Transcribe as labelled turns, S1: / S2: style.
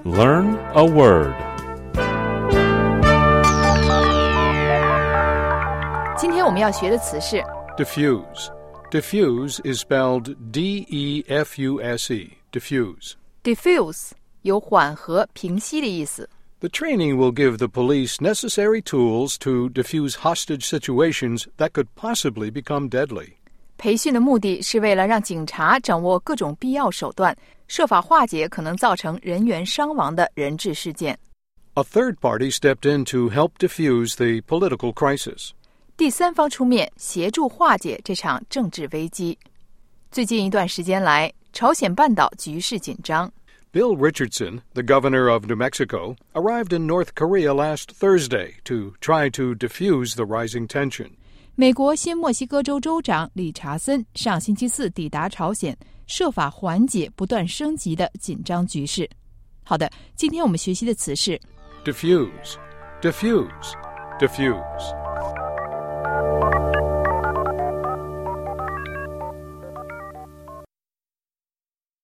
S1: Learn a word.
S2: 今天我们要学的词是
S3: Diffuse. Diffuse is spelled D-E-F-U-S-E. Diffuse.
S2: diffuse， 有缓和、平息的意思。
S3: The training will give the police necessary tools to diffuse hostage situations that could possibly become deadly.
S2: 培训的目的是为了让警察掌握各种必要手段，设法化解可能造成人员伤亡的人质事件。
S3: A third party stepped in to help diffuse the political crisis.
S2: 第三方出面协助化解这场政治危机。最近一段时间来，朝鲜半岛局势紧张。
S3: Bill Richardson, the governor of New Mexico, arrived in North Korea last Thursday to try to diffuse the rising tension.
S2: 美国新墨西哥州州长理查森上星期四抵达朝鲜，设法缓解不断升级的紧张局势。好的，今天我们学习的词是
S3: Diffuse, diffuse, diffuse.